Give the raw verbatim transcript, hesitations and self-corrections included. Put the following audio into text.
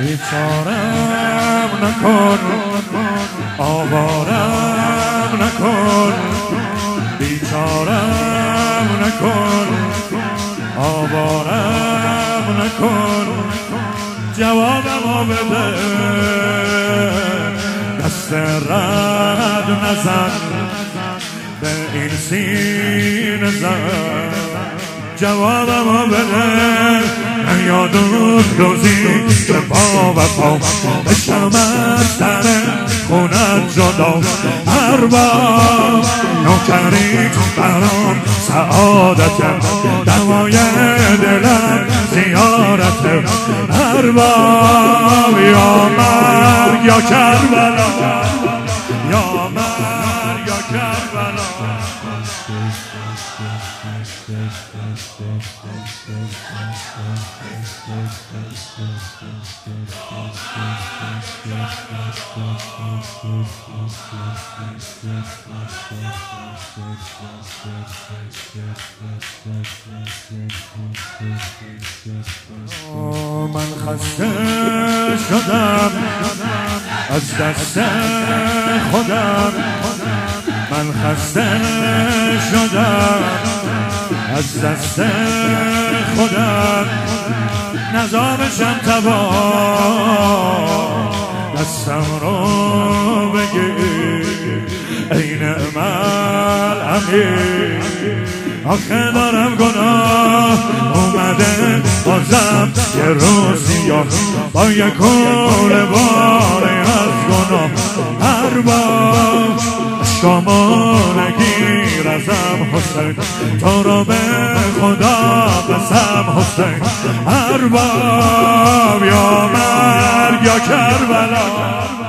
بیچارم نکن، آوارم نکن، بیچارم نکن، آوارم نکن، جوابمو بده، دست رد نزن به این سینه زن، جوابمو بده، یادم روزی که با وفا بشم از در خونت جدا، هر بار نوکری برام سعادتم، دوای دلم زیارتم، هر بار یا مرگ یا کربلا، یا مرگ یا کربلا. من خسته شدم از دست خودم، من خسته شدم از دست خودم، نظامشم تبا، دستم رو بگیر ای نعم الامین، آخه دارم گناه اومده بازم یه روزی با یک کل باری از گناه، هر بار شما نگیر ازم حسین، تو رو به خدا قسم حسین، هر بار یا مرگ یا کربلا.